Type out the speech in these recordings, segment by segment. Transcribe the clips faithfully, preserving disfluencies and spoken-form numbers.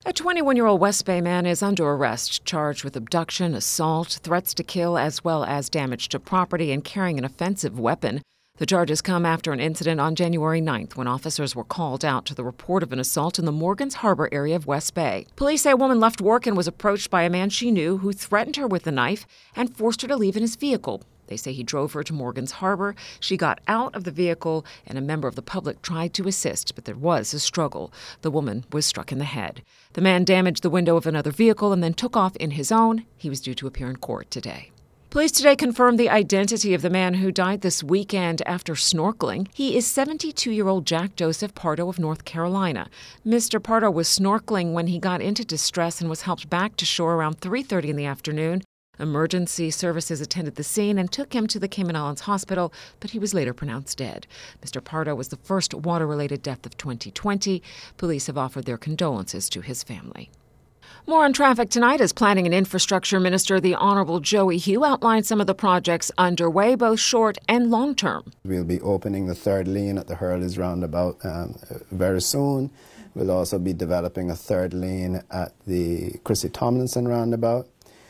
A twenty-one-year-old West Bay man is under arrest, charged with abduction, assault, threats to kill, as well as damage to property and carrying an offensive weapon. The charges come after an incident on January ninth when officers were called out to the report of an assault in the Morgans Harbor area of West Bay. Police say a woman left work and was approached by a man she knew who threatened her with a knife and forced her to leave in his vehicle. They say he drove her to Morgans Harbor. She got out of the vehicle, and a member of the public tried to assist, but there was a struggle. The woman was struck in the head. The man damaged the window of another vehicle and then took off in his own. He was due to appear in court today. Police today confirmed the identity of the man who died this weekend after snorkeling. He is seventy-two-year-old Jack Joseph Pardo of North Carolina. Mister Pardo was snorkeling when he got into distress and was helped back to shore around three thirty in the afternoon. Emergency services attended the scene and took him to the Cayman Islands Hospital, but he was later pronounced dead. Mister Pardo was the first water-related death of twenty twenty. Police have offered their condolences to his family. More on traffic tonight as Planning and Infrastructure Minister, the Honorable Joey Hew, outlined some of the projects underway, both short and long term. We'll be opening the third lane at the Hurleys roundabout um, very soon. We'll also be developing a third lane at the Chrissy Tomlinson roundabout.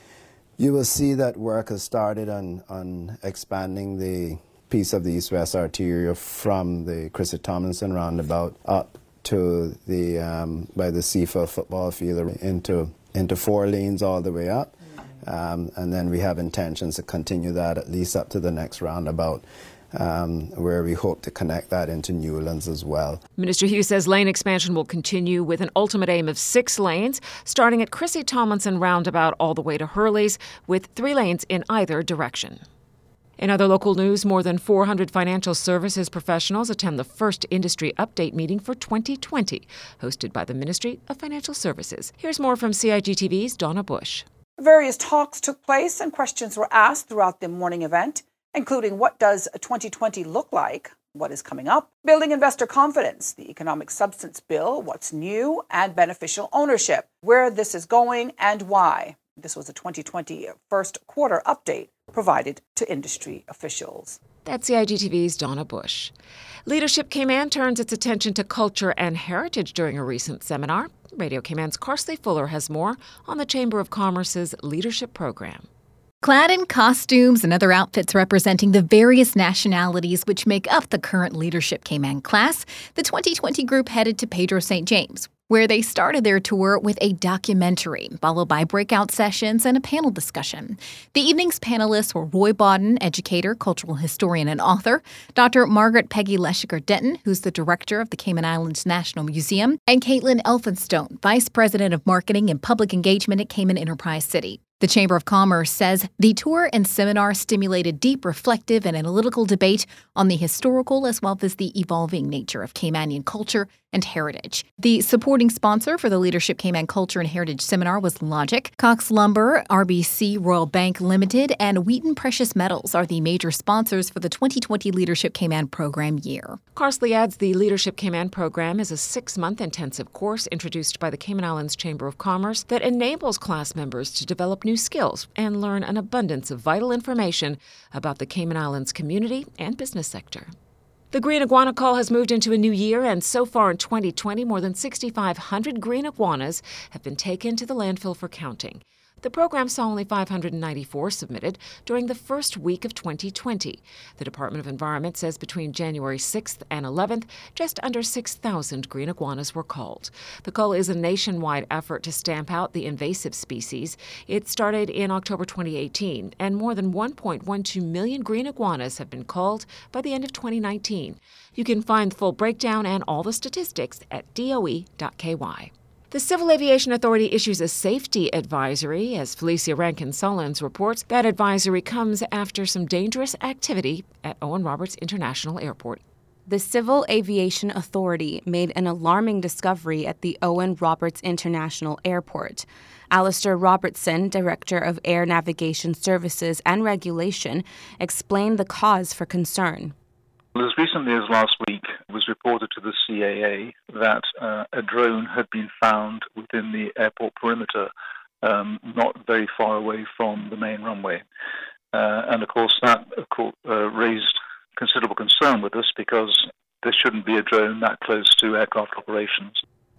You will see that work has started on, on expanding the piece of the east-west arterial from the Chrissy Tomlinson roundabout up to the um, by the Seafield football field into into four lanes all the way up, um, and then we have intentions to continue that at least up to the next roundabout, um, where we hope to connect that into Newlands as well. Minister Hew says lane expansion will continue with an ultimate aim of six lanes, starting at Chrissy Tomlinson roundabout all the way to Hurley's, with three lanes in either direction. In other local news, more than four hundred financial services professionals attend the first industry update meeting for twenty twenty, hosted by the Ministry of Financial Services. Here's more from C I G T V's Donna Bush. Various talks took place and questions were asked throughout the morning event, including what does twenty twenty look like, what is coming up, building investor confidence, the economic substance bill, what's new, and beneficial ownership, where this is going and why. This was a twenty twenty first quarter update provided to industry officials. That's C I G T V's Donna Bush. Leadership Cayman turns its attention to culture and heritage during a recent seminar. Radio Cayman's Carsley Fuller has more on the Chamber of Commerce's leadership program. Clad in costumes and other outfits representing the various nationalities which make up the current Leadership Cayman class, the twenty twenty group headed to Pedro Saint James, where they started their tour with a documentary, followed by breakout sessions and a panel discussion. The evening's panelists were Roy Bodden, educator, cultural historian, and author, Doctor Margaret Peggy Leshiger-Denton, who's the director of the Cayman Islands National Museum, and Caitlin Elphinstone, vice president of marketing and public engagement at Cayman Enterprise City. The Chamber of Commerce says the tour and seminar stimulated deep, reflective, and analytical debate on the historical as well as the evolving nature of Caymanian culture and heritage. The supporting sponsor for the Leadership Cayman Culture and Heritage Seminar was Logic. Cox Lumber, R B C Royal Bank Limited, and Wheaton Precious Metals are the major sponsors for the twenty twenty Leadership Cayman program year. Carsley adds the Leadership Cayman program is a six-month intensive course introduced by the Cayman Islands Chamber of Commerce that enables class members to develop new skills and learn an abundance of vital information about the Cayman Islands community and business sector. The green iguana call has moved into a new year, and so far in twenty twenty, more than six thousand five hundred green iguanas have been taken to the landfill for counting. The program saw only five hundred ninety-four submitted during the first week of twenty twenty. The Department of Environment says between January sixth and eleventh, just under six thousand green iguanas were culled. The cull is a nationwide effort to stamp out the invasive species. It started in October twenty eighteen, and more than one point one two million green iguanas have been culled by the end of twenty nineteen. You can find the full breakdown and all the statistics at D O E dot K Y. The Civil Aviation Authority issues a safety advisory. As Felicia Rankin-Sullins reports, that advisory comes after some dangerous activity at Owen Roberts International Airport. The Civil Aviation Authority made an alarming discovery at the Owen Roberts International Airport. Alistair Robertson, Director of Air Navigation Services and Regulation, explained the cause for concern. As recently as last week, it was reported to the C A A that uh, a drone had been found within the airport perimeter, um, not very far away from the main runway. Uh, and of course, that of course, uh, raised considerable concern with us because there shouldn't be a drone that close to aircraft operations.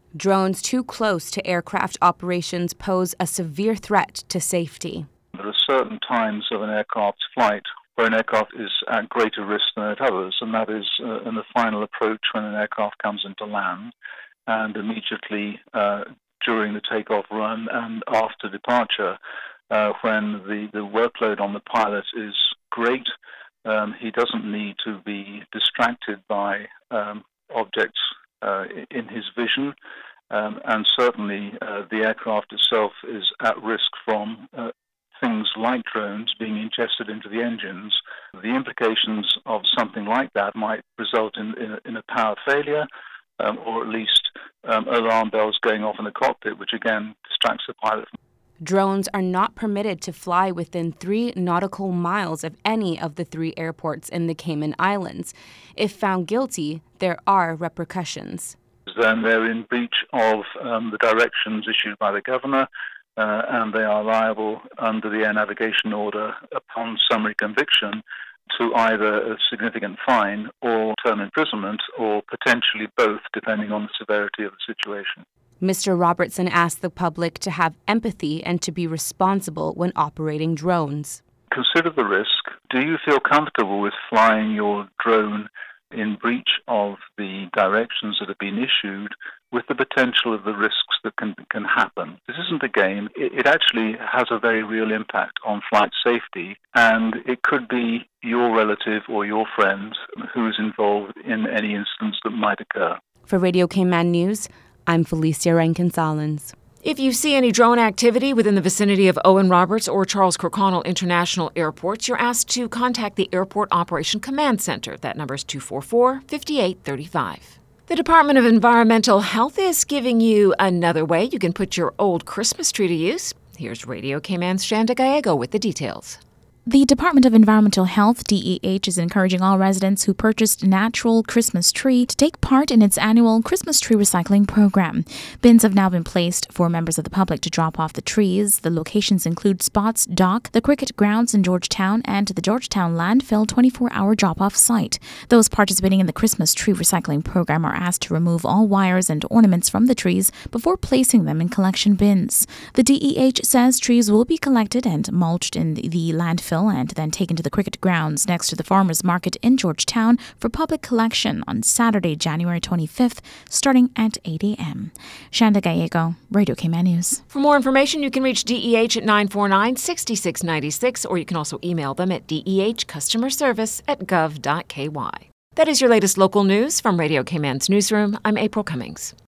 Drones too close to aircraft operations pose a severe threat to safety. There are certain times of an aircraft's flight where an aircraft is at greater risk than at others, and that is uh, in the final approach when an aircraft comes into land, and immediately uh, during the takeoff run and after departure, uh, when the, the workload on the pilot is great. Um, he doesn't need to be distracted by um, objects uh, in his vision, um, and certainly uh, the aircraft itself is at risk from uh, things like drones being ingested into the engines. The implications of something like that might result in, in, in a power failure, um, or at least um, alarm bells going off in the cockpit, which again distracts the pilot. Drones are not permitted to fly within three nautical miles of any of the three airports in the Cayman Islands. If found guilty, there are repercussions. Then they're in breach of um, the directions issued by the governor, uh, and they are liable under the air navigation order upon summary conviction to either a significant fine or term imprisonment, or potentially both, depending on the severity of the situation. Mister Robertson asked the public to have empathy and to be responsible when operating drones. Consider the risk. Do you feel comfortable with flying your drone in breach of the directions that have been issued, with the potential of the risks that can can happen? This isn't a game. It, it actually has a very real impact on flight safety, and it could be your relative or your friend who is involved in any instance that might occur. For Radio Cayman News, I'm Felicia Rankin-Salins. If you see any drone activity within the vicinity of Owen Roberts or Charles Kirkconnell International Airports, you're asked to contact the Airport Operation Command Center. That number is two four four, five eight three five. The Department of Environmental Health is giving you another way you can put your old Christmas tree to use. Here's Radio Cayman's Shanda Gallego with the details. The Department of Environmental Health, D E H, is encouraging all residents who purchased a natural Christmas tree to take part in its annual Christmas tree recycling program. Bins have now been placed for members of the public to drop off the trees. The locations include Spots Dock, the Cricket Grounds in Georgetown, and the Georgetown Landfill twenty-four hour drop-off site. Those participating in the Christmas tree recycling program are asked to remove all wires and ornaments from the trees before placing them in collection bins. The D E H says trees will be collected and mulched in the landfill and then taken to the Cricket Grounds next to the Farmers Market in Georgetown for public collection on Saturday, January twenty-fifth, starting at eight a.m. Shanda Gallego, Radio Cayman News. For more information, you can reach D E H at nine four nine, six six nine six, or you can also email them at dehcustomerservice at gov dot k y. That is your latest local news from Radio Cayman's newsroom. I'm April Cummings.